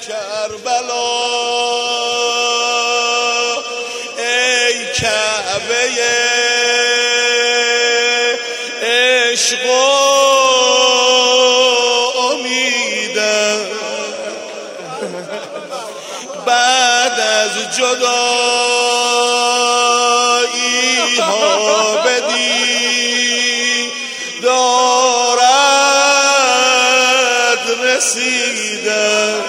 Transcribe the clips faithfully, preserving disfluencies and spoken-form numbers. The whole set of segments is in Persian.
کربلا ای کعبه عشق و امیدم بعد از جدایی ها بدی دارد رسیدم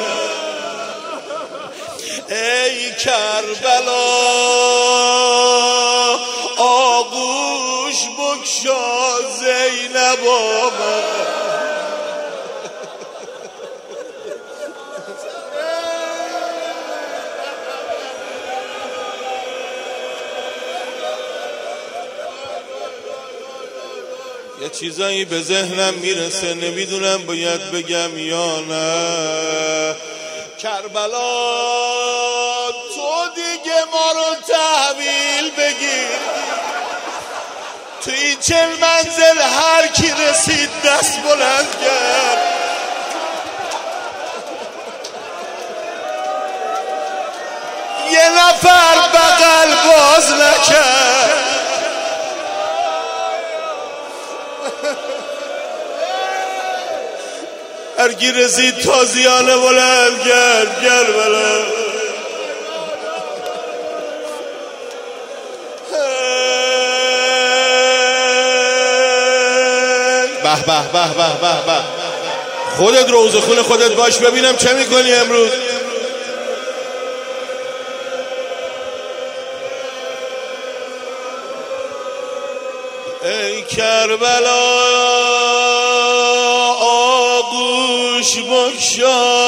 ای کربلا آغوش بگشا زینب آمد یه چیزایی به ذهنم میرسه نمیدونم باید بگم یا نه. کربلا تو دیگه ما رو تحویل بگیر توی چل منزل هر کی رسید دست بلند کرد یه نفر بغل باز نکرد هرگی رسید تازیانه بلند کرد کربلا به به به به به به خودت روزه خون خودت باش ببینم چه میکنی امروز. ای کربلا آغوش بگشا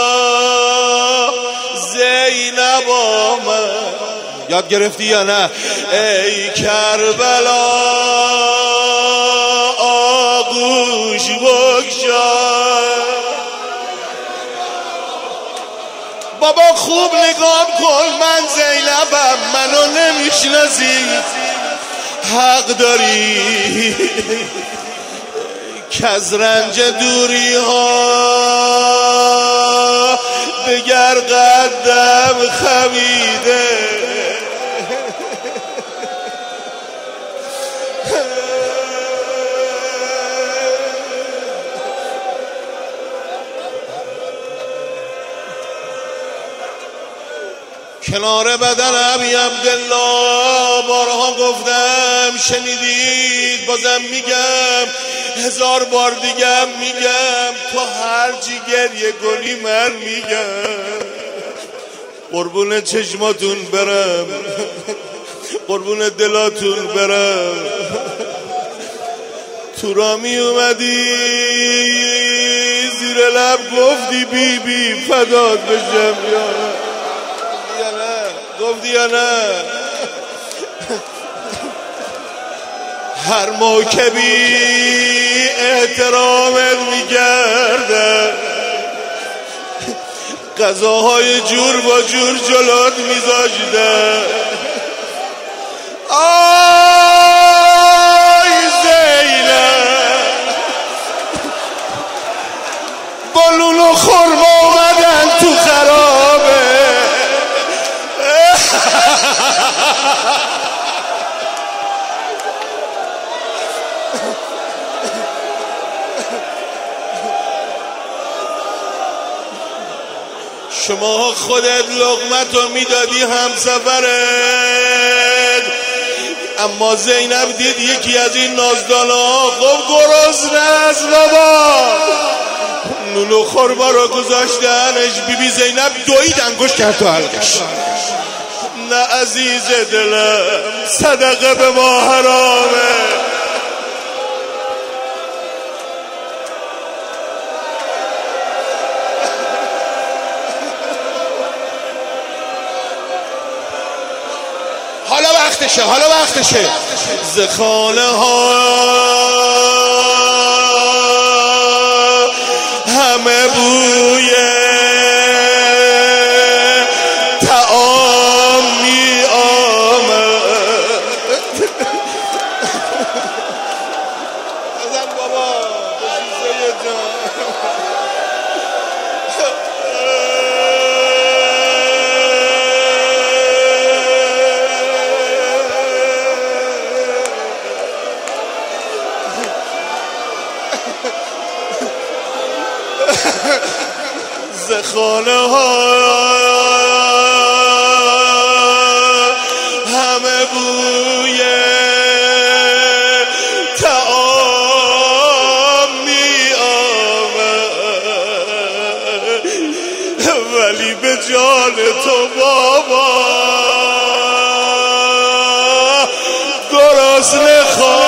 زینب آمد. یاد گرفتی یا نه؟ ای کربلا آغوش بگشا. بابا خوب نگاه کن من زینبم منو نمیشناسی حق داری که از رنج دوری ها دگر قدم خمیده کنار بدن ابی عبدالله بارها گفتم شنیدید بازم میگم هزار بار دیگه میگم تو هر چی گریه کنی من میگم قربون چشماتون برم قربون دلاتون برم تو را می اومدی زیر لب گفتی بی بی فدات بشم یا نه گفتی یا نه هر موکبی احترامت میگردن غذاهای جور با جور جلوت میذاشتن آی زینب با لول و خرما اومدن تو خرابه شما خودت لقمتو میدادی همسفرت اما زینب دید یکی از این نازدانا گفت گرسنه است بابا نون و خرما رو گذاشتنش بی بی زینب دوید انگوش کرد تو حلقش نه عزیز دلم صدقه به ما حرامه حالا وقتشه حالا وقتشه زخانه ها همه بوی طعام می آمد بزن بابا بشیزه جان خانه ها همه بوی تعام می آمد، ولی به جان تو بابا گرسنه خواهد